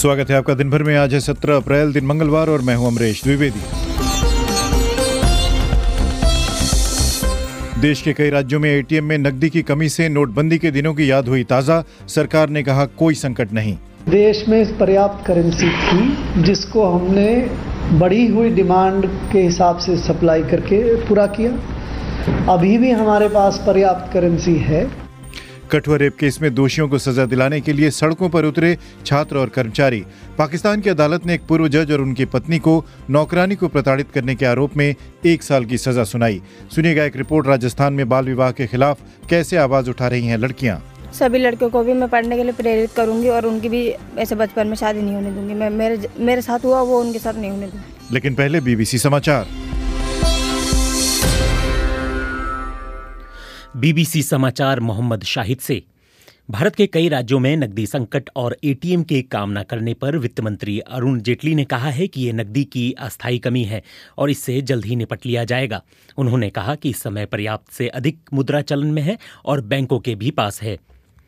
स्वागत है आपका दिन भर में। आज है 17 अप्रैल, दिन मंगलवार, और मैं हूं अमरीश द्विवेदी। देश के कई राज्यों में एटीएम में नकदी की कमी से नोटबंदी के दिनों की याद हुई ताज़ा। सरकार ने कहा कोई संकट नहीं। देश में पर्याप्त करेंसी थी जिसको हमने बढ़ी हुई डिमांड के हिसाब से सप्लाई करके पूरा किया। अभी भी हमारे पास पर्याप्त करेंसी है। कठुआ रेप केस में दोषियों को सजा दिलाने के लिए सड़कों पर उतरे छात्र और कर्मचारी। पाकिस्तान की अदालत ने एक पूर्व जज और उनकी पत्नी को नौकरानी को प्रताड़ित करने के आरोप में 1 साल की सजा सुनाई। सुनिएगा एक रिपोर्ट। राजस्थान में बाल विवाह के खिलाफ कैसे आवाज उठा रही हैं लड़कियां। सभी लड़कियों को भी मैं पढ़ने के लिए प्रेरित करूंगी और उनकी भी ऐसे बचपन में शादी नहीं होने दूंगी। मैं मेरे साथ हुआ वो उनके साथ नहीं होने दूंगी। लेकिन पहले बीबीसी समाचार। बीबीसी समाचार मोहम्मद शाहिद से। भारत के कई राज्यों में नकदी संकट और एटीएम के काम न करने पर वित्त मंत्री अरुण जेटली ने कहा है कि ये नकदी की अस्थायी कमी है और इससे जल्द ही निपट लिया जाएगा। उन्होंने कहा कि इस समय पर्याप्त से अधिक मुद्रा चलन में है और बैंकों के भी पास है।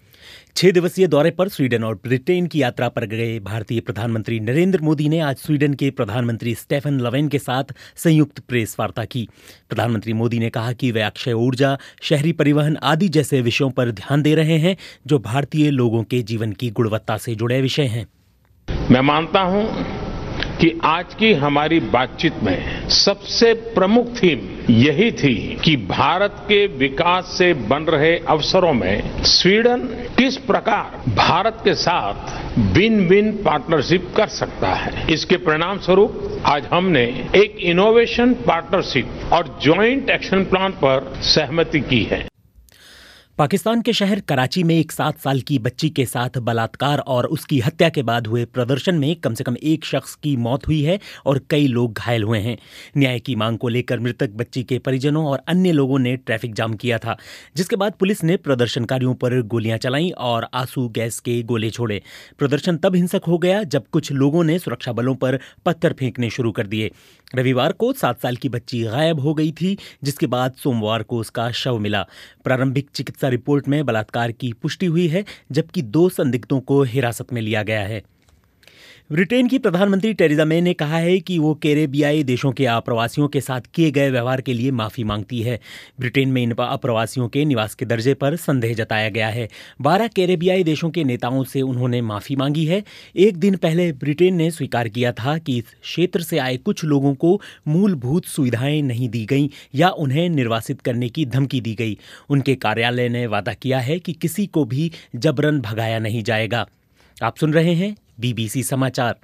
6 दिवसीय दौरे पर स्वीडन और ब्रिटेन की यात्रा पर गए भारतीय प्रधानमंत्री नरेंद्र मोदी ने आज स्वीडन के प्रधानमंत्री स्टेफन लवेन के साथ संयुक्त प्रेस वार्ता की। प्रधानमंत्री मोदी ने कहा कि वे अक्षय ऊर्जा, शहरी परिवहन आदि जैसे विषयों पर ध्यान दे रहे हैं जो भारतीय लोगों के जीवन की गुणवत्ता से जुड़े विषय हैं। मैं मानता हूं कि आज की हमारी बातचीत में सबसे प्रमुख थीम यही थी कि भारत के विकास से बन रहे अवसरों में स्वीडन किस प्रकार भारत के साथ विन विन पार्टनरशिप कर सकता है। इसके परिणाम स्वरूप आज हमने एक इनोवेशन पार्टनरशिप और जॉइंट एक्शन प्लान पर सहमति की है। पाकिस्तान के शहर कराची में एक 7 साल की बच्ची के साथ बलात्कार और उसकी हत्या के बाद हुए प्रदर्शन में कम से कम एक शख्स की मौत हुई है और कई लोग घायल हुए हैं। न्याय की मांग को लेकर मृतक बच्ची के परिजनों और अन्य लोगों ने ट्रैफिक जाम किया था, जिसके बाद पुलिस ने प्रदर्शनकारियों पर गोलियां चलाईं और आंसू गैस के गोले छोड़े। प्रदर्शन तब हिंसक हो गया जब कुछ लोगों ने सुरक्षा बलों पर पत्थर फेंकने शुरू कर दिए। रविवार को 7 साल की बच्ची गायब हो गई थी, जिसके बाद सोमवार को उसका शव मिला। प्रारंभिक चिकित्सा रिपोर्ट में बलात्कार की पुष्टि हुई है, जबकि 2 संदिग्धों को हिरासत में लिया गया है। ब्रिटेन की प्रधानमंत्री टेरेसा मे ने कहा है कि वो कैरेबियाई देशों के अप्रवासियों के साथ किए गए व्यवहार के लिए माफी मांगती है। ब्रिटेन में इन अप्रवासियों के निवास के दर्जे पर संदेह जताया गया है। 12 कैरेबियाई देशों के नेताओं से उन्होंने माफी मांगी है। एक दिन पहले ब्रिटेन ने स्वीकार किया था कि इस क्षेत्र से आए कुछ लोगों को मूलभूत सुविधाएं नहीं दी गईं या उन्हें निर्वासित करने की धमकी दी गई। उनके कार्यालय ने वादा किया है कि किसी को भी जबरन भगाया नहीं जाएगा। आप सुन रहे हैं बीबीसी समाचार।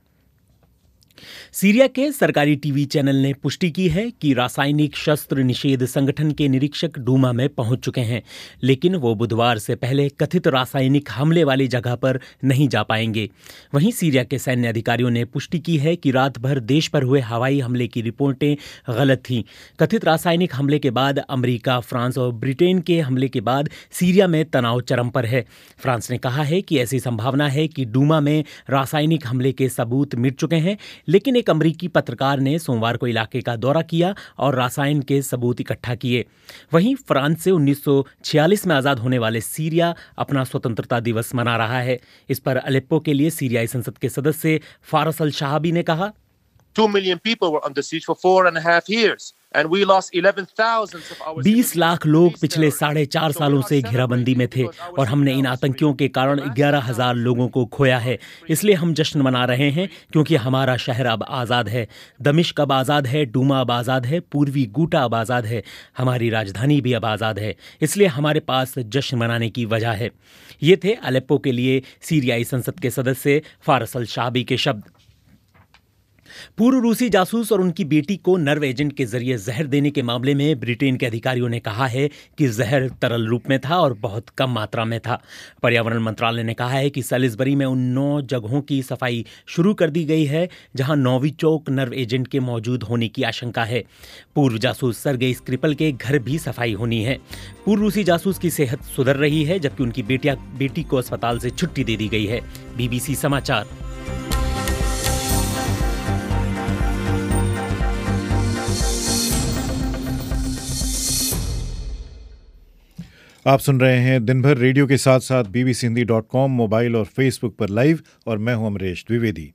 सीरिया के सरकारी टीवी चैनल ने पुष्टि की है कि रासायनिक शस्त्र निषेध संगठन के निरीक्षक डूमा में पहुंच चुके हैं, लेकिन वो बुधवार से पहले कथित रासायनिक हमले वाली जगह पर नहीं जा पाएंगे। वहीं सीरिया के सैन्य अधिकारियों ने पुष्टि की है कि रात भर देश पर हुए हवाई हमले की रिपोर्टें गलत थीं। कथित रासायनिक हमले के बाद अमेरिका, फ्रांस और ब्रिटेन के हमले के बाद सीरिया में तनाव चरम पर है। फ्रांस ने कहा है कि ऐसी संभावना है कि डूमा में रासायनिक हमले के सबूत मिट चुके हैं, लेकिन एक अमेरिकी पत्रकार ने सोमवार को इलाके का दौरा किया और रासायन के सबूत इकट्ठा किए। वहीं फ्रांस से 1946 में आजाद होने वाले सीरिया अपना स्वतंत्रता दिवस मना रहा है। इस पर अलेप्पो के लिए सीरियाई संसद के सदस्य फारस अल शाहबी ने कहा, 2 million people were under siege for 4.5 years. 20 lakh लोग पिछले 4.5 सालों से घेराबंदी में थे और हमने इन आतंकियों के कारण 11,000 लोगों को खोया है। इसलिए हम जश्न मना रहे हैं क्योंकि हमारा शहर अब आज़ाद है। दमिश्क अब आज़ाद है, डूमा अब आज़ाद है, पूर्वी गूटा अब आज़ाद है, हमारी राजधानी भी अब आज़ाद है। इसलिए हमारे पास जश्न मनाने की वजह है। ये थे अलेप्पो के लिए सीरियाई संसद के सदस्य फारस अल शाहबी के शब्द। पूर्व रूसी जासूस और उनकी बेटी को नर्व एजेंट के जरिए जहर देने के मामले में ब्रिटेन के अधिकारियों ने कहा है कि जहर तरल रूप में था और बहुत कम मात्रा में था। पर्यावरण मंत्रालय ने कहा है कि सैलिसबरी में उन 9 जगहों की सफाई शुरू कर दी गई है जहां नोविचोक नर्व एजेंट के मौजूद होने की आशंका है। पूर्व जासूस सर्गेई स्क्रिपल के घर भी सफाई होनी है। पूर्व रूसी जासूस की सेहत सुधर रही है, जबकि उनकी बेटी को अस्पताल से छुट्टी दे दी गई है। बीबीसी समाचार। आप सुन रहे हैं दिन भर रेडियो के साथ साथ bbchindy.com मोबाइल और फेसबुक पर लाइव, और मैं हूं अमरेश द्विवेदी।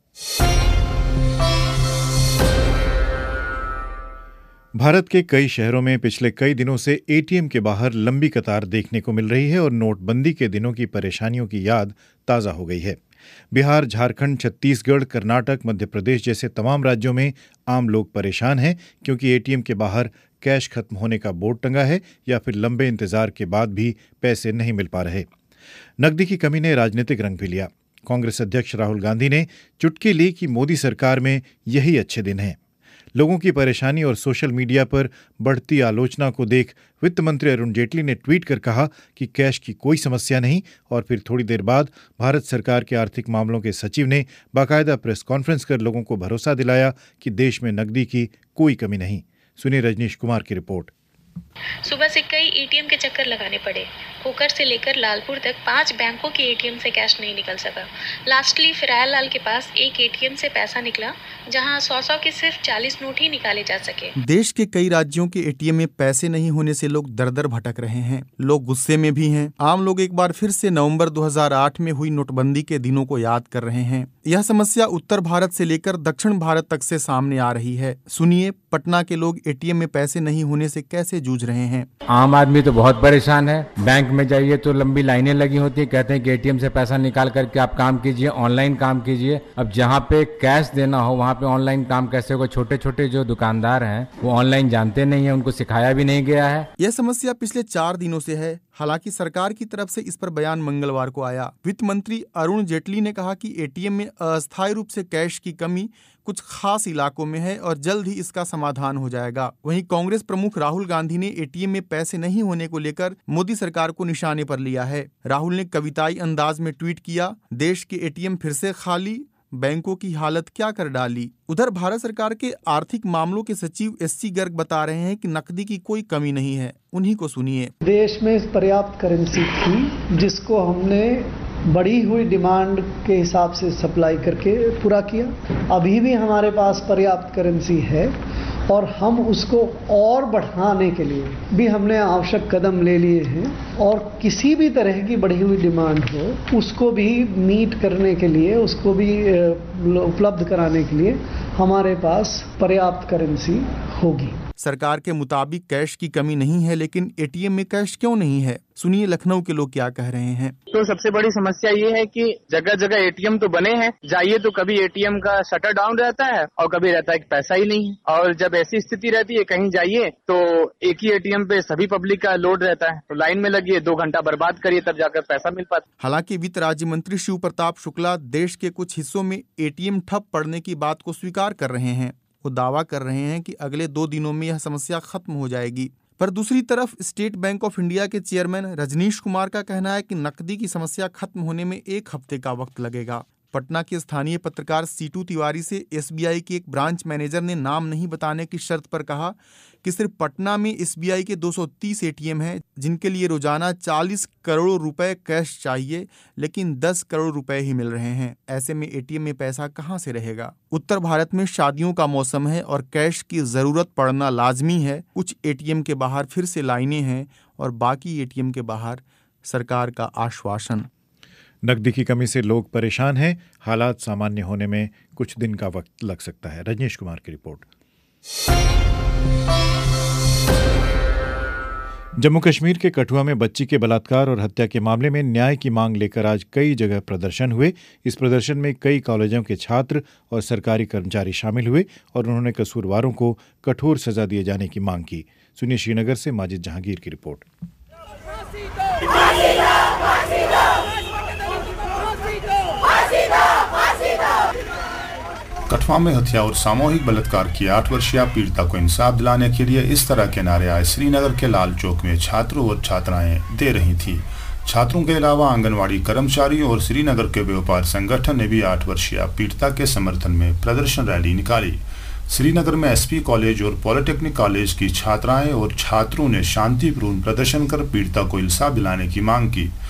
भारत के कई शहरों में पिछले कई दिनों से एटीएम के बाहर लंबी कतार देखने को मिल रही है और नोटबंदी के दिनों की परेशानियों की याद ताज़ा हो गई है। बिहार, झारखंड, छत्तीसगढ़, कर्नाटक, मध्य प्रदेश जैसे तमाम राज्यों में आम लोग परेशान हैं क्योंकि एटीएम के बाहर कैश खत्म होने का बोर्ड टंगा है या फिर लंबे इंतजार के बाद भी पैसे नहीं मिल पा रहे। नकदी की कमी ने राजनीतिक रंग भी लिया। कांग्रेस अध्यक्ष राहुल गांधी ने चुटकी ली कि मोदी सरकार में यही अच्छे दिन हैं। लोगों की परेशानी और सोशल मीडिया पर बढ़ती आलोचना को देख वित्त मंत्री अरुण जेटली ने ट्वीट कर कहा कि कैश की कोई समस्या नहीं, और फिर थोड़ी देर बाद भारत सरकार के आर्थिक मामलों के सचिव ने बाकायदा प्रेस कॉन्फ्रेंस कर लोगों को भरोसा दिलाया कि देश में नकदी की कोई कमी नहीं। सुनिए रजनीश कुमार की रिपोर्ट। सुबह से कई एटीएम के चक्कर लगाने पड़े। खोकर से लेकर लालपुर तक 5 बैंकों के एटीएम से कैश नहीं निकल सका। लास्टली फिरायल लाल के पास एक एटीएम से पैसा निकला जहां 100 के सिर्फ 40 नोट ही निकाले जा सके। देश के कई राज्यों के एटीएम में पैसे नहीं होने से लोग दर-दर भटक रहे हैं। लोग गुस्से में भी हैं। आम लोग एक बार फिर से नवंबर 2008 में हुई नोटबंदी के दिनों को याद कर रहे हैं। यह समस्या उत्तर भारत से लेकर दक्षिण भारत तक से सामने आ रही है। सुनिए पटना के लोग एटीएम में पैसे नहीं होने से कैसे जूझ रहे हैं। आम आदमी तो बहुत परेशान है। बैंक में जाइए तो लंबी लाइनें लगी होती है। कहते हैं कि एटीएम से पैसा निकाल करके आप काम कीजिए, ऑनलाइन काम कीजिए। अब जहाँ पे कैश देना हो वहाँ पे ऑनलाइन काम कैसे होगा। छोटे छोटे जो दुकानदार हैं वो ऑनलाइन जानते नहीं है, उनको सिखाया भी नहीं गया है। यह समस्या पिछले 4 दिनों से है। हालांकि सरकार की तरफ से इस पर बयान मंगलवार को आया। वित्त मंत्री अरुण जेटली ने कहा कि एटीएम में अस्थायी रूप से कैश की कमी कुछ खास इलाकों में है और जल्द ही इसका समाधान हो जाएगा। वहीं कांग्रेस प्रमुख राहुल गांधी ने एटीएम में पैसे नहीं होने को लेकर मोदी सरकार को निशाने पर लिया है। राहुल ने कविताई अंदाज में ट्वीट किया, देश के एटीएम फिर से खाली, बैंकों की हालत क्या कर डाली। उधर भारत सरकार के आर्थिक मामलों के सचिव SC गर्ग बता रहे हैं कि नकदी की कोई कमी नहीं है। उन्हीं को सुनिए। देश में पर्याप्त करेंसी थी जिसको हमने बढ़ी हुई डिमांड के हिसाब से सप्लाई करके पूरा किया। अभी भी हमारे पास पर्याप्त करेंसी है और हम उसको और बढ़ाने के लिए भी हमने आवश्यक कदम ले लिए हैं, और किसी भी तरह की बढ़ी हुई डिमांड हो उसको भी मीट करने के लिए, उसको भी उपलब्ध कराने के लिए हमारे पास पर्याप्त करेंसी होगी। सरकार के मुताबिक कैश की कमी नहीं है, लेकिन एटीएम में कैश क्यों नहीं है? सुनिए लखनऊ के लोग क्या कह रहे हैं। तो सबसे बड़ी समस्या ये है कि जगह जगह एटीएम तो बने हैं, जाइए तो कभी एटीएम का शटर डाउन रहता है और कभी रहता है कि पैसा ही नहीं है। और जब ऐसी स्थिति रहती है कहीं जाइए तो एक ही एटीएम पे सभी पब्लिक का लोड रहता है, तो लाइन में लगिए, 2 घंटा बर्बाद करिए तब जाकर पैसा मिल पाता। हालांकि वित्त राज्य मंत्री शिव प्रताप शुक्ला देश के कुछ हिस्सों में एटीएम ठप पड़ने की बात को स्वीकार कर रहे हैं। वो दावा कर रहे हैं कि अगले 2 दिनों में यह समस्या खत्म हो जाएगी। पर दूसरी तरफ स्टेट बैंक ऑफ इंडिया के चेयरमैन रजनीश कुमार का कहना है कि नकदी की समस्या खत्म होने में 1 हफ्ते का वक्त लगेगा। पटना के स्थानीय पत्रकार सीटू तिवारी से SBI के एक ब्रांच मैनेजर ने नाम नहीं बताने की शर्त पर कहा कि सिर्फ पटना में SBI के 230 एटीएम हैं जिनके लिए रोजाना 40 करोड़ रुपए कैश चाहिए, लेकिन 10 करोड़ रुपए ही मिल रहे हैं। ऐसे में एटीएम में पैसा कहां से रहेगा? उत्तर भारत में शादियों का मौसम है और कैश की जरूरत पड़ना लाजमी है। कुछ एटीएम के बाहर फिर से लाइनें हैं और बाकी एटीएम के बाहर सरकार का आश्वासन। नकदी की कमी से लोग परेशान हैं। हालात सामान्य होने में कुछ दिन का वक्त लग सकता है। रजनीश कुमार की रिपोर्ट। जम्मू कश्मीर के कठुआ में बच्ची के बलात्कार और हत्या के मामले में न्याय की मांग लेकर आज कई जगह प्रदर्शन हुए। इस प्रदर्शन में कई कॉलेजों के छात्र और सरकारी कर्मचारी शामिल हुए और उन्होंने कसूरवारों को कठोर सजा दिए जाने की मांग की। सुनिए श्रीनगर से माजिद जहांगीर की रिपोर्ट। कठुआ में हत्या और सामूहिक बलात्कार की 8 वर्षीय पीड़िता को इंसाफ दिलाने के लिए इस तरह के नारे आज श्रीनगर के लाल चौक में छात्रों और छात्राएं दे रही थी। छात्रों के अलावा आंगनवाड़ी कर्मचारियों और श्रीनगर के व्यापार संगठन ने भी 8 वर्षीय पीड़िता के समर्थन में प्रदर्शन रैली निकाली। श्रीनगर में SP कॉलेज और पॉलिटेक्निक कॉलेज की छात्राएं और छात्रों ने शांतिपूर्ण प्रदर्शन कर पीड़िता को इंसाफ दिलाने की मांग की।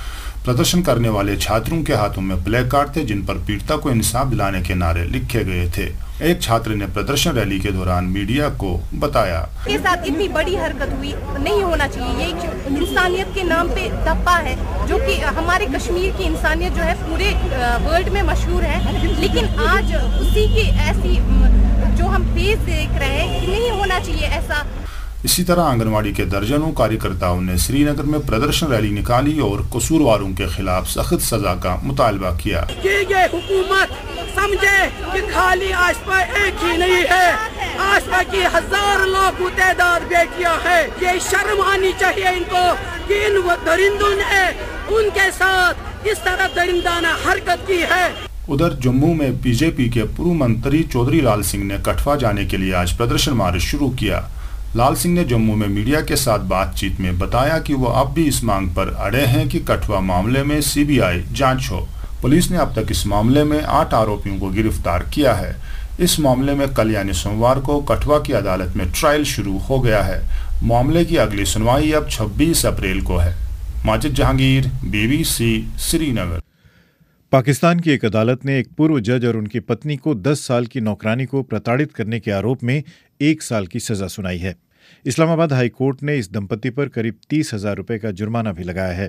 प्रदर्शन करने वाले छात्रों के हाथों में प्ले कार्ड थे जिन पर पीड़िता को इंसाफ दिलाने के नारे लिखे गए थे। एक छात्र ने प्रदर्शन रैली के दौरान मीडिया को बताया, के साथ इतनी बड़ी हरकत हुई, नहीं होना चाहिए। ये इंसानियत के नाम पे धब्बा है, जो कि हमारे कश्मीर की इंसानियत जो है पूरे वर्ल्ड में मशहूर है, लेकिन आज उसी की ऐसी जो हम फेस देख रहे हैं कि नहीं होना चाहिए ऐसा। इसी तरह आंगनवाड़ी के दर्जनों कार्यकर्ताओं ने श्रीनगर में प्रदर्शन रैली निकाली और कसूरवारों के खिलाफ सख्त सजा का मुतालबा किया कि ये हुकूमत समझे कि खाली आसपा एक ही नहीं है, आसपा की हजार लाखों तादाद बेटियां हैं। ये शर्म आनी चाहिए इनको कि इन दरिंदों ने उनके साथ इस तरह दरिंदाना हरकत की है। उधर जम्मू में बीजेपी के पूर्व मंत्री चौधरी लाल सिंह ने कठवा जाने के लिए आज प्रदर्शन मार्च शुरू किया। लाल सिंह ने जम्मू में मीडिया के साथ बातचीत में बताया कि वो अब भी इस मांग पर अड़े हैं कि कठवा मामले में सीबीआई जांच हो। पुलिस ने अब तक इस मामले में 8 आरोपियों को गिरफ्तार किया है। इस मामले में कल यानी सोमवार को कठवा की अदालत में ट्रायल शुरू हो गया है। मामले की अगली सुनवाई अब 26 अप्रैल को है। माजिद जहांगीर, BBC, श्रीनगर। पाकिस्तान की एक अदालत ने एक पूर्व जज और उनकी पत्नी को 10 साल की नौकरानी को प्रताड़ित करने के आरोप में 1 साल की सजा सुनाई है। इस्लामाबाद हाई कोर्ट ने इस दंपति पर करीब 30,000 रुपए का जुर्माना भी लगाया है।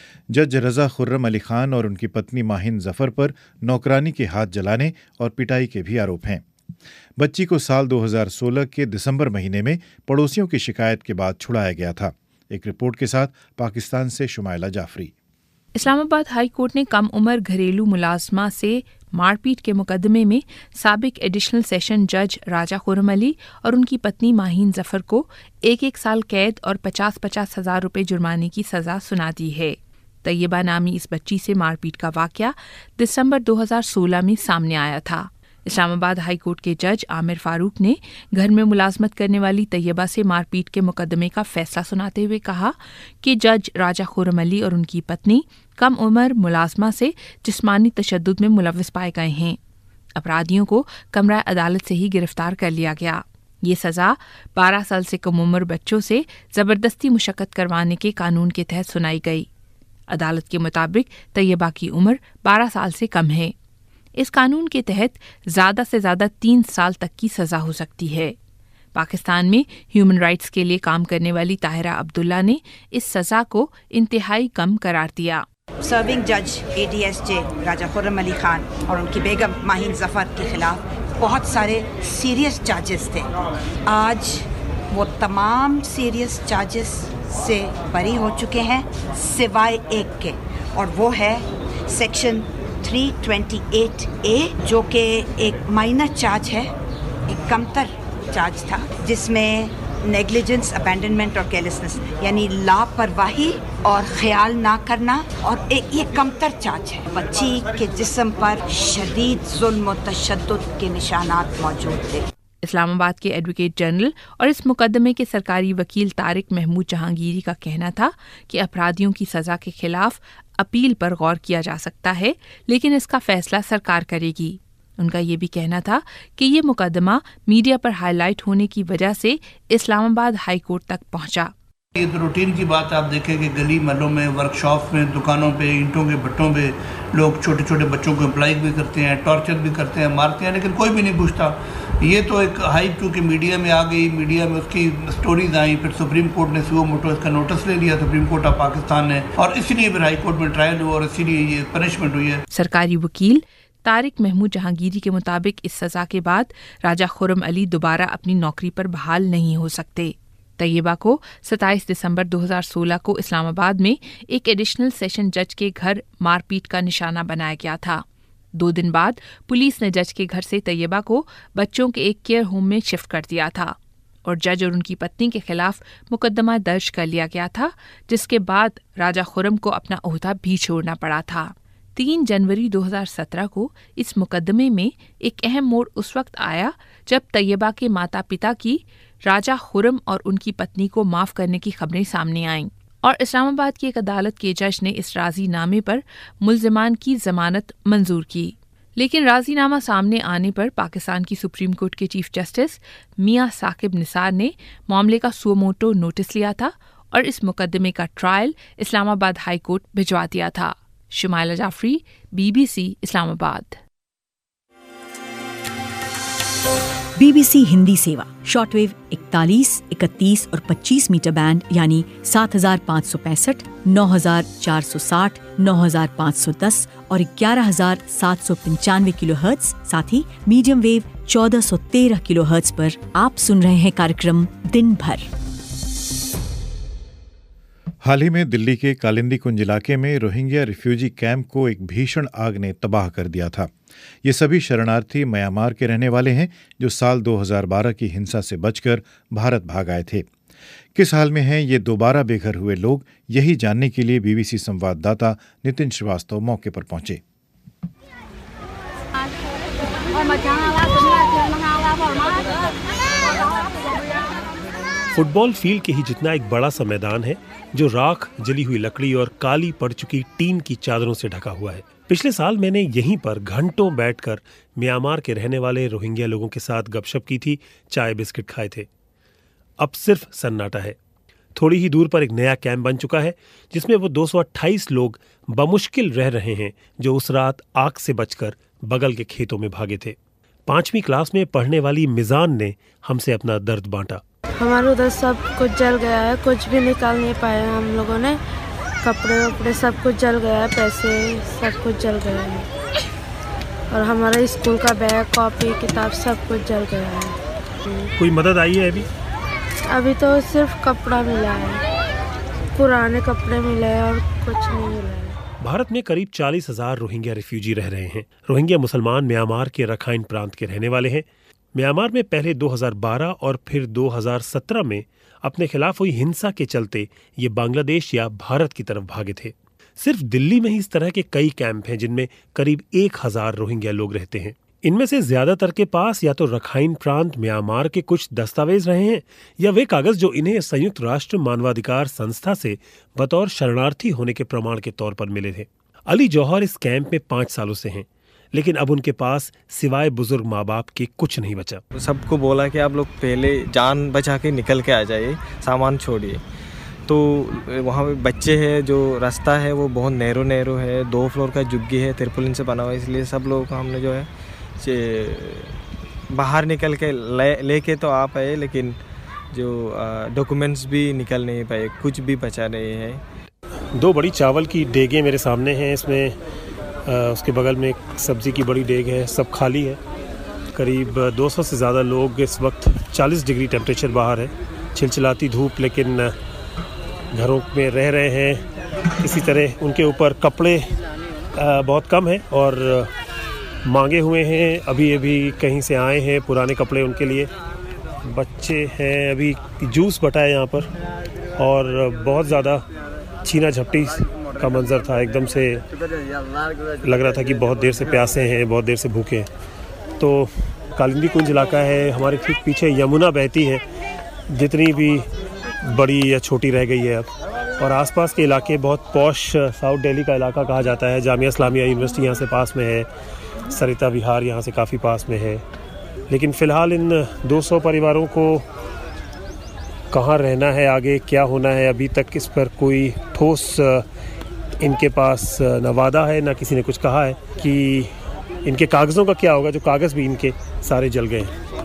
जज रजा खुर्रम अली खान और उनकी पत्नी माहिन जफर पर नौकरानी के हाथ जलाने और पिटाई के भी आरोप हैं। बच्ची को साल 2016 के दिसंबर महीने में पड़ोसियों की शिकायत के बाद छुड़ाया गया था। एक रिपोर्ट के साथ पाकिस्तान से शुमाइला जाफरी। इस्लामाबाद हाई कोर्ट ने कम उम्र घरेलू मुलाजमा से मारपीट के मुकदमे में साबिक एडिशनल सेशन जज राजा खुर्रम अली और उनकी पत्नी माहिन जफर को 1 साल कैद और 50,000 रुपए जुर्माने की सजा सुना दी है। तैयबा नामी इस बच्ची से मारपीट का वाकया दिसंबर 2016 में सामने आया था। इस्लामाबाद हाई कोर्ट के जज आमिर फारूक ने घर में मुलाजमत करने वाली तैयबा से मारपीट के मुकदमे का फैसला सुनाते हुए कहा कि जज राजा खुर्रम अली और उनकी पत्नी कम उम्र मुलाजमा से जिस्मानी तशद्दुद में मुलव्वस पाए गए हैं। अपराधियों को कमरा अदालत से ही गिरफ्तार कर लिया गया। ये सजा 12 साल से कम उम्र बच्चों से जबरदस्ती मुशक्कत करवाने के कानून के तहत सुनाई गई। अदालत के मुताबिक तैयबा की उम्र 12 साल से कम है। इस कानून के तहत ज़्यादा से ज़्यादा 3 साल तक की सज़ा हो सकती है। पाकिस्तान में ह्यूमन राइट्स के लिए काम करने वाली ताहिरा अब्दुल्ला ने इस सज़ा को इंतहाई कम करार दिया। सर्विंग जज ADSJ राजा खुर्रम अली खान और उनकी बेगम माहिन जफर के खिलाफ बहुत सारे सीरियस चार्जेस थे। आज वो तमाम सीरियस चार्जेस से बरी हो चुके हैं सिवाय एक के, और वो है सेक्शन 328A, जो कि एक माइनर चार्ज है, एक कमतर चार्ज था, जिसमें नेग्लिजेंस, अबैंडनमेंट और केयरलेसनेस यानी लापरवाही और ख्याल ना करना, और एक ये कमतर चार्ज है। बच्ची के जिस्म पर शदीद जुल्म और तशद्दुद के निशानात मौजूद थे। इस्लामाबाद के एडवोकेट जनरल और इस मुकदमे के सरकारी वकील तारिक महमूद जहांगीरी का कहना था कि अपराधियों की सजा के खिलाफ अपील पर गौर किया जा सकता है, लेकिन इसका फैसला सरकार करेगी। उनका ये भी कहना था कि ये मुकदमा मीडिया पर हाईलाइट होने की वजह से इस्लामाबाद हाई कोर्ट तक पहुंचा। ये तो रूटीन की बात आप देखें कि गली महलों में, वर्कशॉप में, दुकानों पे, ईंटों के भट्टों पे लोग छोटे छोटे बच्चों को एम्प्लॉय भी करते हैं, टॉर्चर भी करते हैं, मारते हैं, लेकिन कोई भी नहीं पूछता। ये तो एक हाइप चूँकि मीडिया में आ गई, मीडिया में उसकी स्टोरीज आई, फिर सुप्रीम कोर्ट ने सुओ मोटो इसका नोटिस ले लिया, सुप्रीम कोर्ट ऑफ पाकिस्तान ने, और इसलिए फिर हाई कोर्ट में ट्रायल हुआ और इसीलिए ये पनिशमेंट हुई है। सरकारी वकील तारिक महमूद जहांगीरी के मुताबिक इस सजा के बाद राजा खुर्रम अली दोबारा अपनी नौकरी पर बहाल नहीं हो सकते। तैयबा को 27 दिसंबर 2016 को इस्लामाबाद में एक एडिशनल सेशन जज के घर मारपीट का निशाना बनाया गया था। 2 दिन बाद पुलिस ने जज के घर से तैयबा को बच्चों के एक केयर होम में शिफ्ट कर दिया था और जज और उनकी पत्नी के खिलाफ मुकदमा दर्ज कर लिया गया था, जिसके बाद राजा खुर्रम को अपना ओहदा भी छोड़ना पड़ा था। 3 जनवरी 2017 को इस मुकदमे में एक अहम मोड़ उस वक्त आया जब तैयबा के माता पिता की राजा खुर्रम और उनकी पत्नी को माफ करने की खबरें सामने आईं और इस्लामाबाद की एक अदालत के जज ने इस राजीनामे पर मुल्जिमान की जमानत मंजूर की। लेकिन राजीनामा सामने आने पर पाकिस्तान की सुप्रीम कोर्ट के चीफ जस्टिस मियां साकिब निसार ने मामले का सुओ मोटो नोटिस लिया था और इस मुकदमे का ट्रायल इस्लामाबाद हाई कोर्ट भिजवा दिया था। शुमाइला जाफरी, BBC इस्लामाबाद। BBC हिंदी सेवा शॉर्टवेव 41, 31 और 25 मीटर बैंड यानी 7565, 9460, 9510 और 11795 किलोहर्ट्ज, साथ ही मीडियम वेव 1413 किलोहर्ट्ज पर आप सुन रहे हैं कार्यक्रम दिन भर। हाल ही में दिल्ली के कालिंदी कुंज इलाके में रोहिंग्या रिफ्यूजी कैंप को एक भीषण आग ने तबाह कर दिया था। ये सभी शरणार्थी म्यांमार के रहने वाले हैं जो साल 2012 की हिंसा से बचकर भारत भाग आए थे। किस हाल में हैं ये दोबारा बेघर हुए लोग, यही जानने के लिए BBC संवाददाता नितिन श्रीवास्तव मौके पर पहुंचे। फुटबॉल फील्ड के ही जितना एक बड़ा सा मैदान है जो राख, जली हुई लकड़ी और काली पड़ चुकी टीन की चादरों से ढका हुआ है। पिछले साल मैंने यहीं पर घंटों बैठकर म्यांमार के रहने वाले रोहिंग्या लोगों के साथ गपशप की थी, चाय बिस्किट खाए थे। अब सिर्फ सन्नाटा है। थोड़ी ही दूर पर एक नया कैंप बन चुका है जिसमें वो 228 लोग बमुश्किल रह रहे हैं जो उस रात आग से बचकर बगल के खेतों में भागे थे। 5वीं क्लास में पढ़ने वाली मिजान ने हमसे अपना दर्द बांटा। हमारे उधर सब कुछ जल गया है, कुछ भी निकाल नहीं पाए हम लोगों ने। कपड़े वपड़े सब कुछ जल गया है, पैसे सब कुछ जल गया है और हमारा स्कूल का बैग, कॉपी, किताब सब कुछ जल गया है। कोई मदद आई है अभी तो सिर्फ कपड़ा मिला है, पुराने कपड़े मिले हैं और कुछ नहीं मिला है। भारत में करीब 40,000 रोहिंग्या रिफ्यूजी रह रहे हैं। रोहिंग्या मुसलमान म्यांमार के रखाइन प्रांत के रहने वाले हैं। म्यांमार में पहले 2012 और फिर 2017 में अपने खिलाफ हुई हिंसा के चलते ये बांग्लादेश या भारत की तरफ भागे थे। सिर्फ दिल्ली में ही इस तरह के कई कैंप हैं जिनमें करीब 1000 रोहिंग्या लोग रहते हैं। इनमें से ज्यादातर के पास या तो रखाइन प्रांत म्यांमार के कुछ दस्तावेज रहे हैं या वे कागज जो इन्हें संयुक्त राष्ट्र मानवाधिकार संस्था से बतौर शरणार्थी होने के प्रमाण के तौर पर मिले थे। अली जौहर इस कैंप में 5 सालों से हैं, लेकिन अब उनके पास सिवाय बुजुर्ग माँ बाप के कुछ नहीं बचा। सबको बोला कि आप लोग पहले जान बचा के निकल के आ जाइए, सामान छोड़िए। तो वहाँ पे बच्चे हैं, जो रास्ता है वो बहुत नैरो है, 2 फ्लोर का जुग्गी है, तिरपुलिन से बना हुआ है, इसलिए सब लोगों को हमने जो है बाहर निकल के लेके तो आ पाए, लेकिन जो डॉक्यूमेंट्स भी निकल नहीं पाए, कुछ भी बचा नहीं है। 2 बड़ी चावल की डेगें मेरे सामने हैं, इसमें उसके बगल में एक सब्ज़ी की बड़ी डेग है, सब खाली है। करीब 200 से ज़्यादा लोग इस वक्त 40 डिग्री टेम्परेचर बाहर है, चिलचिलाती धूप, लेकिन घरों में रह रहे हैं किसी तरह। उनके ऊपर कपड़े बहुत कम हैं और मांगे हुए हैं, अभी कहीं से आए हैं, पुराने कपड़े उनके लिए। बच्चे हैं, अभी जूस बटा है यहाँ पर और बहुत ज़्यादा छीना झपटी का मंजर था। एकदम से लग रहा था कि बहुत देर से प्यासे हैं, बहुत देर से भूखे हैं। तो कालिंदी कुंज इलाका है, हमारे ठीक पीछे यमुना बहती है, जितनी भी बड़ी या छोटी रह गई है अब। और आसपास के इलाके बहुत पॉश साउथ दिल्ली का इलाका कहा जाता है। जामिया इस्लामिया यूनिवर्सिटी यहाँ से पास में है, सरिता विहार यहाँ से काफ़ी पास में है। लेकिन फ़िलहाल इन 200 परिवारों को कहाँ रहना है, आगे क्या होना है, अभी तक इस पर कोई ठोस इनके पास न वादा है, न किसी ने कुछ कहा है कि इनके कागज़ों का क्या होगा, जो कागज़ भी इनके सारे जल गए हैं।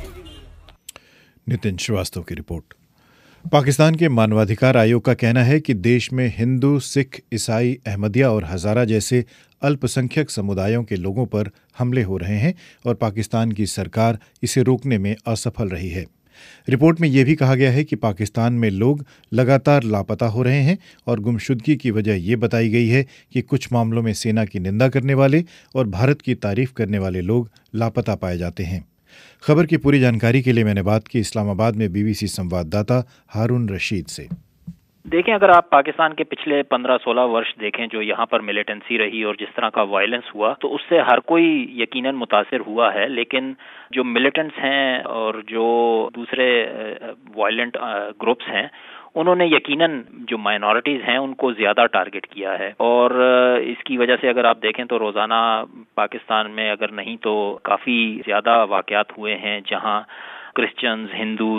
नितिन श्रीवास्तव की रिपोर्ट। पाकिस्तान के मानवाधिकार आयोग का कहना है कि देश में हिंदू, सिख, ईसाई, अहमदिया और हज़ारा जैसे अल्पसंख्यक समुदायों के लोगों पर हमले हो रहे हैं और पाकिस्तान की सरकार इसे रोकने में असफल रही है। रिपोर्ट में यह भी कहा गया है कि पाकिस्तान में लोग लगातार लापता हो रहे हैं और गुमशुदगी की वजह यह बताई गई है कि कुछ मामलों में सेना की निंदा करने वाले और भारत की तारीफ करने वाले लोग लापता पाए जाते हैं। खबर की पूरी जानकारी के लिए मैंने बात की इस्लामाबाद में BBC संवाददाता हारून रशीद से। देखें, अगर आप पाकिस्तान के पिछले 15-16 वर्ष देखें जो यहाँ पर मिलिटेंसी रही और जिस तरह का वायलेंस हुआ, तो उससे हर कोई यकीनन मुतासिर हुआ है। लेकिन जो मिलिटेंट्स हैं और जो दूसरे वायलेंट ग्रुप्स हैं, उन्होंने यकीनन जो माइनॉरिटीज़ हैं उनको ज़्यादा टारगेट किया है। और इसकी वजह से अगर आप देखें तो रोज़ाना पाकिस्तान में अगर नहीं तो काफ़ी ज़्यादा वाक़यात हुए हैं जहाँ क्रिश्चियंस, हिंदूज़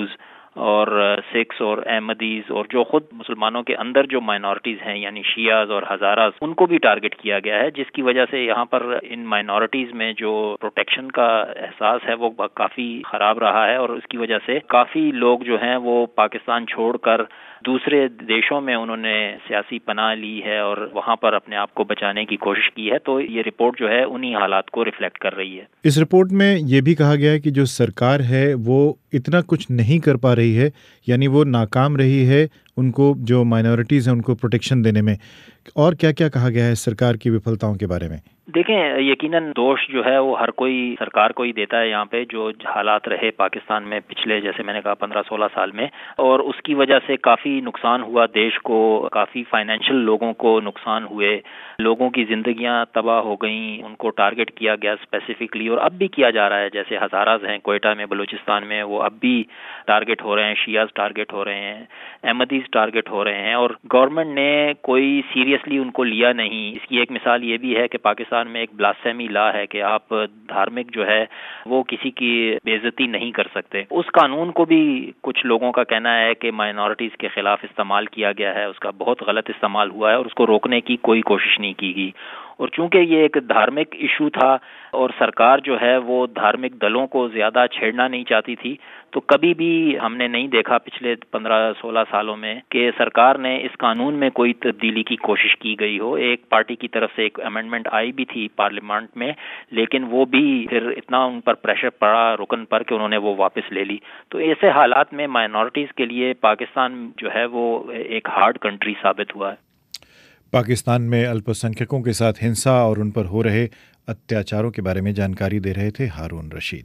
और सिख्स और अहमदीज और जो खुद मुसलमानों के अंदर जो माइनॉरिटीज़ हैं यानी शियाज और हज़ाराज, उनको भी टारगेट किया गया है, जिसकी वजह से यहाँ पर इन माइनॉरिटीज़ में जो प्रोटेक्शन का एहसास है वो काफ़ी ख़राब रहा है और उसकी वजह से काफ़ी लोग जो हैं वो पाकिस्तान छोड़कर दूसरे देशों में उन्होंने सियासी पनाह ली है और वहाँ पर अपने आप को बचाने की कोशिश की है। तो ये रिपोर्ट जो है उन्हीं हालात को रिफ्लेक्ट कर रही है। इस रिपोर्ट में ये भी कहा गया है कि जो सरकार है वो इतना कुछ नहीं कर पा रही है, यानी वो नाकाम रही है उनको, जो माइनॉरिटीज़ हैं उनको प्रोटेक्शन देने में। और क्या क्या कहा गया है सरकार की विफलताओं के बारे में? देखें, यकीनन दोष जो है वो हर कोई सरकार को ही देता है यहाँ पे, जो हालात रहे पाकिस्तान में पिछले, जैसे मैंने कहा, 15-16 साल में, और उसकी वजह से काफ़ी नुकसान हुआ देश को, काफ़ी फाइनेंशियल लोगों को नुकसान हुए, लोगों की जिंदगियां तबाह हो गई, उनको टारगेट किया गया स्पेसिफिकली और अब भी किया जा रहा है। जैसे हज़ाराज हैं क्वेटा में, बलूचिस्तान में, वो अब भी टारगेट हो रहे हैं, शियाज टारगेट हो रहे हैं, अहमदीज टारगेट हो रहे हैं और गवर्नमेंट ने कोई सीरियसली उनको लिया नहीं। इसकी एक मिसाल ये भी है कि पाकिस्तान में एक ब्लास्फेमी लॉ है कि आप धार्मिक जो है वो किसी की बेइज्जती नहीं कर सकते। उस कानून को भी कुछ लोगों का कहना है कि माइनॉरिटीज़ के खिलाफ इस्तेमाल किया गया है, उसका बहुत गलत इस्तेमाल हुआ है और उसको रोकने की कोई कोशिश नहीं की गई। और चूंकि ये एक धार्मिक इशू था और सरकार जो है वो धार्मिक दलों को ज़्यादा छेड़ना नहीं चाहती थी, तो कभी भी हमने नहीं देखा पिछले 15-16 सालों में कि सरकार ने इस कानून में कोई तब्दीली की कोशिश की गई हो। एक पार्टी की तरफ से एक अमेंडमेंट आई भी थी पार्लियामेंट में, लेकिन वो भी फिर इतना उन पर प्रेशर पड़ा रुकन पर कि उन्होंने वो वापस ले ली। तो ऐसे हालात में माइनॉरिटीज़ के लिए पाकिस्तान जो है वो एक हार्ड कंट्री साबित हुआ है। पाकिस्तान में अल्पसंख्यकों के साथ हिंसा और उन पर हो रहे अत्याचारों के बारे में जानकारी दे रहे थे हारून रशीद।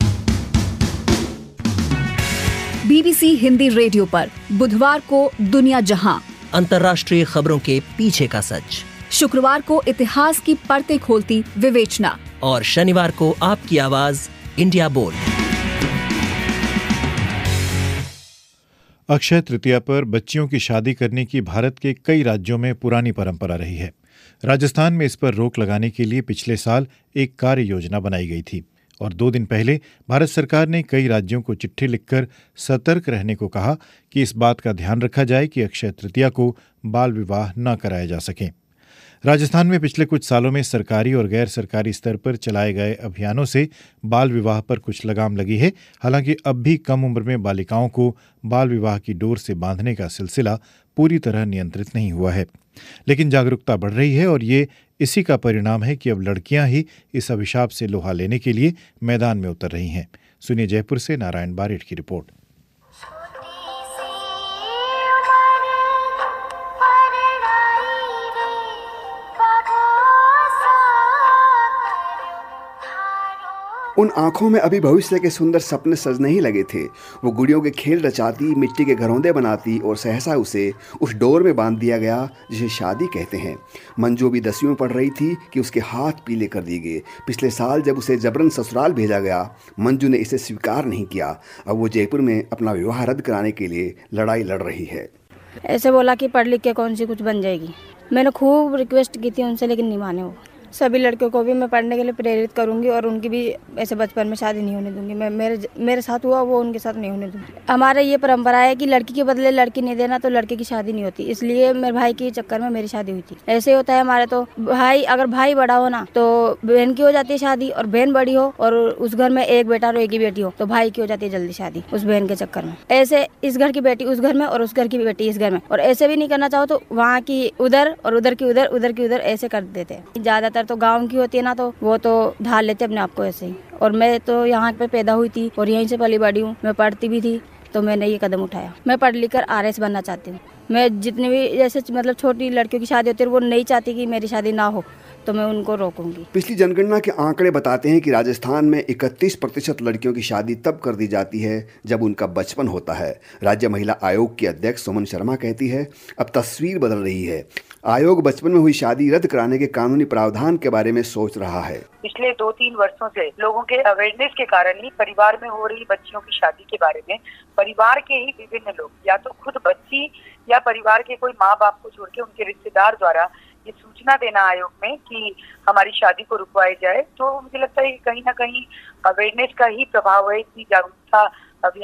BBC हिंदी रेडियो पर बुधवार को दुनिया जहां, अंतर्राष्ट्रीय खबरों के पीछे का सच, शुक्रवार को इतिहास की परतें खोलती विवेचना और शनिवार को आपकी आवाज इंडिया बोल। अक्षय तृतीया पर बच्चियों की शादी करने की भारत के कई राज्यों में पुरानी परंपरा रही है। राजस्थान में इस पर रोक लगाने के लिए पिछले साल एक कार्य योजना बनाई गई थी और 2 दिन पहले भारत सरकार ने कई राज्यों को चिट्ठी लिखकर सतर्क रहने को कहा कि इस बात का ध्यान रखा जाए कि अक्षय तृतीया को बाल विवाह न कराए जा सकें। राजस्थान में पिछले कुछ सालों में सरकारी और गैर सरकारी स्तर पर चलाए गए अभियानों से बाल विवाह पर कुछ लगाम लगी है। हालांकि अब भी कम उम्र में बालिकाओं को बाल विवाह की डोर से बांधने का सिलसिला पूरी तरह नियंत्रित नहीं हुआ है, लेकिन जागरूकता बढ़ रही है और ये इसी का परिणाम है कि अब लड़कियां ही इस अभिशाप से लोहा लेने के लिए मैदान में उतर रही हैं। सुनिए जयपुर से नारायण बारेठ की रिपोर्ट। उन आंखों में अभी भविष्य के सुंदर सपने सजने ही लगे थे। वो गुड़ियों के खेल रचाती, मिट्टी के घरौंदे बनाती और सहसा उसे उस डोर में बांध दिया गया जिसे शादी कहते हैं। मंजू भी 10वीं में पढ़ रही थी कि उसके हाथ पीले कर दिए गए। पिछले साल जब उसे जबरन ससुराल भेजा गया, मंजू ने इसे स्वीकार नहीं किया। अब वो जयपुर में अपना विवाह रद्द कराने के लिए लड़ाई लड़ रही है। ऐसे बोला कि पढ़ लिख के कौन सी कुछ बन जाएगी। मैंने खूब रिक्वेस्ट की थी उनसे, लेकिन नहीं माने वो। सभी लड़कियों को भी मैं पढ़ने के लिए प्रेरित करूंगी और उनकी भी ऐसे बचपन में शादी नहीं होने दूंगी। मैं मेरे साथ हुआ वो उनके साथ नहीं होने दूंगी। हमारा ये परंपरा है कि लड़की के बदले लड़की नहीं देना तो लड़के की शादी नहीं होती, इसलिए मेरे भाई के चक्कर में मेरी शादी हुई थी। ऐसे होता है हमारे, तो भाई अगर भाई बड़ा हो ना तो बहन की हो जाती है शादी, और बहन बड़ी हो और उस घर में एक बेटा और एक ही बेटी हो तो भाई की हो जाती है जल्दी शादी उस बहन के चक्कर में। ऐसे इस घर की बेटी उस घर में और उस घर की बेटी इस घर में, और ऐसे भी नहीं करना चाहो तो वहाँ की उधर और उधर की उधर, उधर की उधर, ऐसे कर देते हैं। ज्यादातर तो गाँव की होती है ना, तो वो तो ढाल लेते अपने आप को ऐसे ही। और मैं तो यहाँ पे पैदा हुई थी और यहीं से पली बड़ी हूँ, मैं पढ़ती भी थी, तो मैंने ये कदम उठाया। मैं पढ़ लिख कर RS बनना चाहती हूँ। मैं जितनी भी जैसे मतलब छोटी लड़कियों की शादी होती है वो नहीं चाहती कि मेरी शादी ना हो, तो मैं उनको रोकूंगी। पिछली जनगणना के आंकड़े बताते हैं कि राजस्थान में 31% लड़कियों की शादी तब कर दी जाती है जब उनका बचपन होता है। राज्य महिला आयोग की अध्यक्ष सुमन शर्मा कहती है, अब तस्वीर बदल रही है। आयोग बचपन में हुई शादी रद्द कराने के कानूनी प्रावधान के बारे में सोच रहा है। पिछले 2-3 वर्षों से लोगों के अवेयरनेस के कारण ही परिवार में हो रही बच्चियों की शादी के बारे में परिवार के ही विभिन्न लोग, या तो खुद बच्ची या परिवार के कोई माँ बाप को छोड़ के उनके रिश्तेदार द्वारा ये सूचना देना आयोग में कि हमारी शादी को रुकवाई जाए। तो मुझे लगता है कि कहीं ना कहीं अवेयरनेस का ही प्रभाव है। इतनी जागरूकता अभियान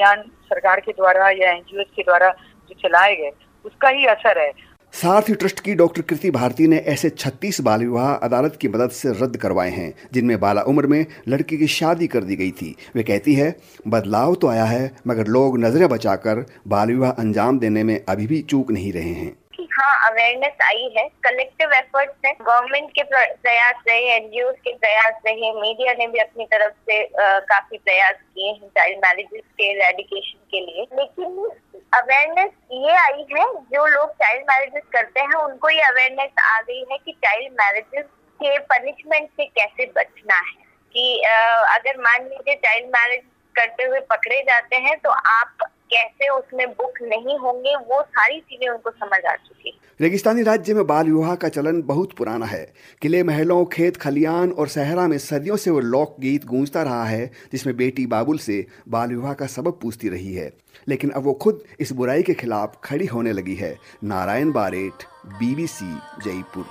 सरकार के द्वारा या एनजीओ के द्वारा जो चलाए गए उसका ही असर है। साथ ही ट्रस्ट की डॉक्टर कृति भारती ने ऐसे 36 बाल विवाह अदालत की मदद से रद्द करवाए हैं जिनमें बाला उम्र में लड़की की शादी कर दी गई थी। वे कहती है, बदलाव तो आया है मगर लोग नजरें बचाकर बाल विवाह अंजाम देने में अभी भी चूक नहीं रहे हैं। हाँ, अवेयरनेस आई है, कलेक्टिव एफर्ट्स है, गवर्नमेंट के प्रयास रहे, एनजीओ के प्रयास रहे, मीडिया ने भी अपनी तरफ से काफी प्रयास किए हैं चाइल्ड मैरिजेस के एरेडिकेशन के लिए। लेकिन अवेयरनेस ये आई है, जो लोग चाइल्ड मैरिजेस करते हैं उनको ये अवेयरनेस आ गई है कि चाइल्ड मैरिजेस के पनिशमेंट से कैसे बचना है। कि अगर मान लीजिए चाइल्ड मैरिज करते हुए पकड़े जाते हैं तो आप कैसे उसमें बुक नहीं होंगे, वो सारी चीजें उनको समझ आ चुकी। रेगिस्तानी राज्य में बाल विवाह का चलन बहुत पुराना है। किले, महलों, खेत खलियान और सहरा में सदियों से वो लोक गीत गूंजता रहा है जिसमें बेटी बाबुल से बाल विवाह का सबब पूछती रही है। लेकिन अब वो खुद इस बुराई के खिलाफ खड़ी होने लगी है। नारायण बारेट, BBC जयपुर।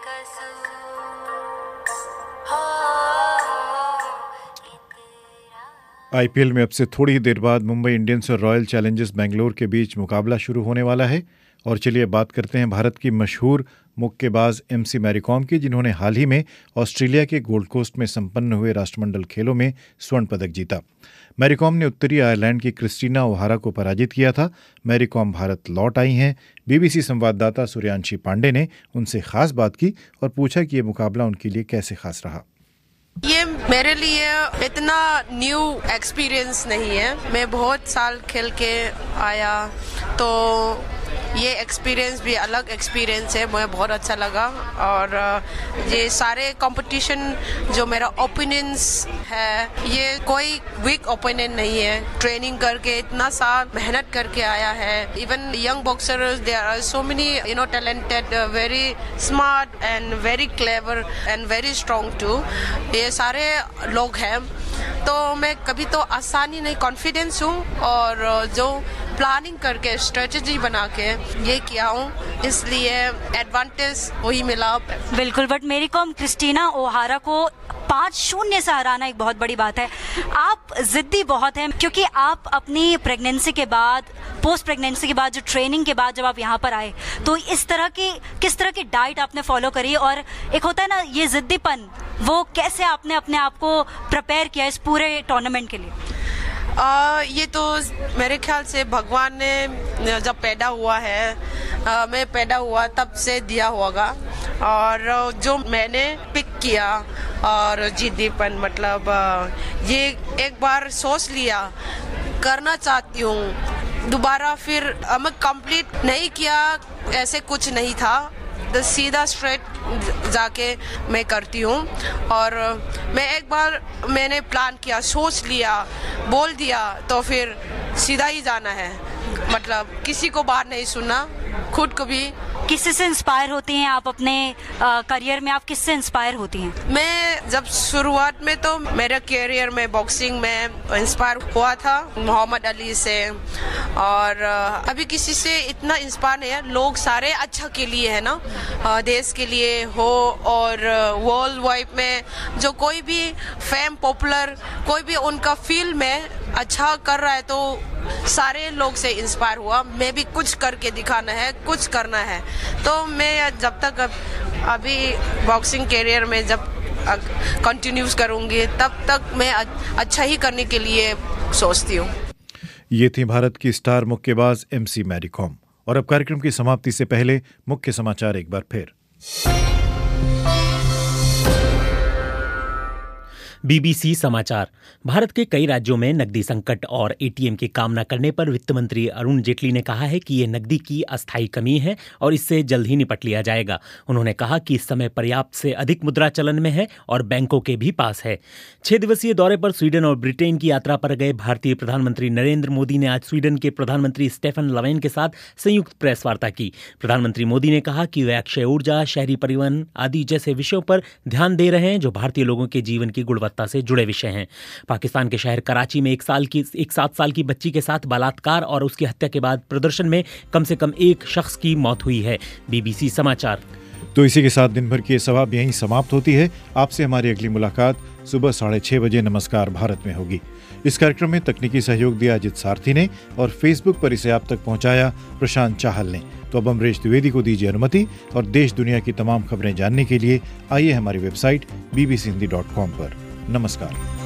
IPL में अब से थोड़ी ही देर बाद मुंबई इंडियंस और रॉयल चैलेंजर्स बेंगलोर के बीच मुकाबला शुरू होने वाला है। और चलिए बात करते हैं भारत की मशहूर मुक्केबाज MC मैरी कॉम की, जिन्होंने हाल ही में ऑस्ट्रेलिया के गोल्ड कोस्ट में संपन्न हुए राष्ट्रमंडल खेलों में स्वर्ण पदक जीता। मैरी कॉम ने उत्तरी आयरलैंड की क्रिस्टीना ओहारा को पराजित किया था। मैरी कॉम भारत लौट आई हैं। BBC संवाददाता सूर्यांशी पांडे ने उनसे खास बात की और पूछा कि ये मुकाबला उनके लिए कैसे खास रहा। ये मेरे लिए इतना न्यू एक्सपीरियंस नहीं है। मैं बहुत साल खेल के आया तो ये एक्सपीरियंस भी अलग एक्सपीरियंस है, मुझे बहुत अच्छा लगा। और ये सारे कंपटीशन जो मेरा ओपिनियंस है, ये कोई वीक ओपिनियन नहीं है। ट्रेनिंग करके इतना साल मेहनत करके आया है। Even young boxers, there are so many talented, very smart and very clever and very strong too. ये सारे लोग हैं तो मैं कभी तो आसानी नहीं, कॉन्फिडेंस हूँ और जो प्लानिंग करके स्ट्रेटजी बना के ये किया हूँ, इसलिए एडवांटेज वही मिला। बिल्कुल, but Mary Kom Christina O'Hara को 5-0 से हराना एक बहुत बड़ी बात है। आप जिद्दी बहुत हैं क्योंकि आप अपनी प्रेगनेंसी के बाद, पोस्ट प्रेगनेंसी के बाद, जो ट्रेनिंग के बाद जब आप यहाँ पर आए तो किस तरह की डाइट आपने फॉलो करी, और एक होता है ना ये जिद्दीपन, वो कैसे आपने अपने आप को प्रिपेयर किया इस पूरे टूर्नामेंट के लिए? ये तो मेरे ख्याल से भगवान ने जब पैदा हुआ है, मैं पैदा हुआ तब से दिया होगा। और जो मैंने पिक किया और जिद्दीपन, मतलब ये एक बार सोच लिया करना चाहती हूँ, दोबारा फिर मैं कंप्लीट नहीं किया, ऐसे कुछ नहीं था। सीधा स्ट्रेट जाके मैं करती हूँ। और मैं एक बार मैंने प्लान किया, सोच लिया, बोल दिया तो फिर सीधा ही जाना है, मतलब किसी को बात नहीं सुनना, खुद को भी। किसी से इंस्पायर होती हैं आप अपने करियर में? आप किससे इंस्पायर होती हैं? मैं जब शुरुआत में तो मेरे करियर में बॉक्सिंग में इंस्पायर हुआ था मोहम्मद अली से, और अभी किसी से इतना इंस्पायर नहीं है। लोग सारे अच्छा के लिए है ना, देश के लिए हो, और वर्ल्ड वाइड में जो कोई भी फेम पॉपुलर कोई भी उनका फील्ड में अच्छा कर रहा है तो सारे लोग से इंस्पायर हुआ। मैं भी कुछ करके दिखाना है, कुछ करना है। तो मैं जब तक अभी बॉक्सिंग करियर में जब कंटिन्यूज करूंगी तब तक मैं अच्छा ही करने के लिए सोचती हूँ। ये थी भारत की स्टार मुक्केबाज MC मैरी कॉम। और अब कार्यक्रम की समाप्ति से पहले मुख्य समाचार एक बार फिर। BBC समाचार। भारत के कई राज्यों में नकदी संकट और ATM की कामना करने पर वित्त मंत्री अरुण जेटली ने कहा है कि ये नकदी की अस्थायी कमी है और इससे जल्द ही निपट लिया जाएगा। उन्होंने कहा कि इस समय पर्याप्त से अधिक मुद्रा चलन में है और बैंकों के भी पास है। 6 दिवसीय दौरे पर स्वीडन और ब्रिटेन की यात्रा पर गए भारतीय प्रधानमंत्री नरेंद्र मोदी ने आज स्वीडन के प्रधानमंत्री स्टेफन लवेन के साथ संयुक्त प्रेस वार्ता की। प्रधानमंत्री मोदी ने कहा कि वे अक्षय ऊर्जा, शहरी परिवहन आदि जैसे विषयों पर ध्यान दे रहे हैं जो भारतीय लोगों के जीवन की गुणवत्ता से जुड़े विषय हैं। पाकिस्तान के शहर कराची में एक 7 साल की बच्ची के साथ बलात्कार और उसकी हत्या के बाद प्रदर्शन में कम से कम एक शख्स की मौत हुई है। BBC समाचार। तो इसी के साथ दिन भर की ये सभा यहीं समाप्त होती है। आपसे हमारी अगली मुलाकात सुबह 6:30 बजे नमस्कार भारत में होगी। इस कार्यक्रम में तकनीकी सहयोग दिया अजित सारथी ने और फेसबुक पर इसे आप तक पहुंचाया प्रशांत चाहल ने। तो अब अमरीश द्विवेदी को दीजिए अनुमति और देश दुनिया की तमाम खबरें जानने के लिए आइए हमारी वेबसाइट bbchindi.com पर। नमस्कार।